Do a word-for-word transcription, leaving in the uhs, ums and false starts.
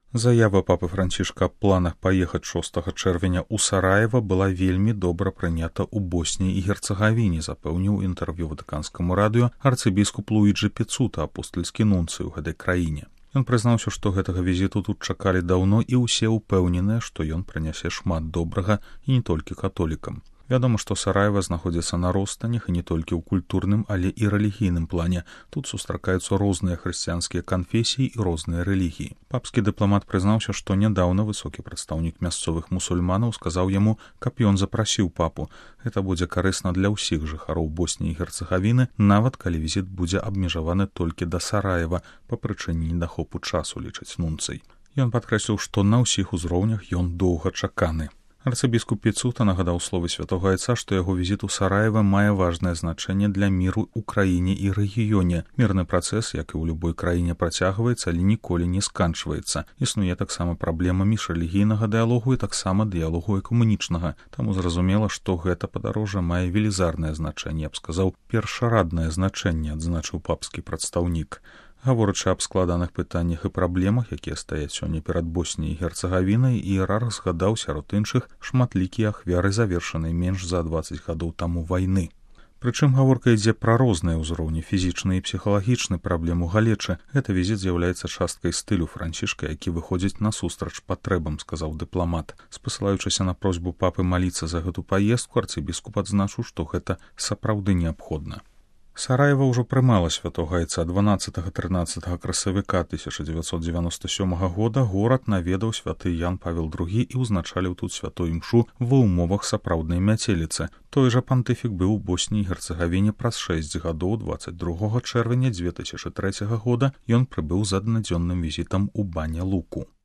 Заява папы Францішка аб планах паехаць шостага чэрвеня ў Сараева была вельмі добра прынята ў Босніі і Герцагавіне, запэўніў інтэрв'ю ватыканскаму радыё арцыбіскуп Луіджы Пецута, апостальскі нунцый у гэтай краіне. Ён прызнаўся, што гэтага візіту тут чакалі даўно і ўсе ўпэўненыя, што ён прынясе шмат добрага і не толькі католікам. Вядома, што Сараева знаходзіцца на ростанях і не толькі ў культурным, але і рэлігійным плане. Тут сустракаюцца розныя хрысціянскія канфесіі і розныя рэлігіі. Папскі дыпламат прызнаўся, што нядаўна высокі прадстаўнік мясцовых мусульманаў сказаў яму, каб ён запрасіў папу. Гэта будзе карысна для ўсіх жыхароў Босніі і Герцагавіны, нават калі візіт будзе абмежаваны толькі да Сараева па прычыне недахопу часу, лічыць нунцый. Ён падкрэсліў, што на ўсіх узроўнях ён доўгачаканы. Арцыбіскуп Пецута нагадаў словы святога айца, што яго візіт у Сараева мае важнае значэнне для міру ў краіне і рэгіёне. Мірны працэс, як і ў любой краіне, працягваецца, але ніколі не сканчваецца. Існуе таксама праблема міжрэлігійнага дыялогу і таксама дыялогу экумэнічнага. Таму зразумела, што гэта падарожжа мае велізарнае значэнне, я б сказаў, першараднае значэнне, адзначыў папскі прадстаўнік. Гаворачы аб складаных пытаннях і праблемах, якія стаяць сёння перад Босніяй і Герцагавінай, іерарх згадаў сярод іншых шматлікія ахвяры, завершанай менш за дваццаць гадоў таму вайны. Прычым гаворка ідзе пра розныя ўзроўні фізічны і псіхалагічны праблем у галечы. Гэта візіт з'яўляецца часткай стылю Францішка, які выходзіць насустрач патрэбам, сказаў дыпламат. Спасылаючыся на просьбу папы маліцца за гэту паездку, арцыбіскуп адзначыў, што гэта сапраўды неабходна. Сараева ўжо прымала святога айца дванаццатага-трынаццатага красавіка тысяча дзевяцьсот дзевяноста сёмага года. Горад наведаў святы Ян Павел другі і ўзначаліў тут святой імшу ва ўмовах сапраўднай мяцеліцы. Той жа пантыфік быў у Босніі і Герцагавіне праз шэсць гадоў. дваццаць другога чэрвеня дзве тысячы трэцяга года ён прыбыў з аднадзённым візітам у Баня-Луку.